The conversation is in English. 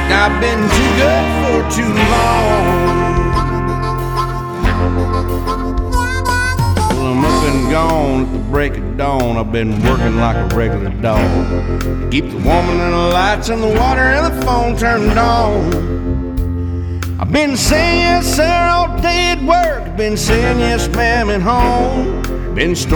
I've been too good for too long. Well, I'm up and gone at the break of dawn. I've been working like a regular dog. Keep the woman and the lights and the water and the phone turned on. I've been saying yes sir all day at work. Been saying yes ma'am at home. Been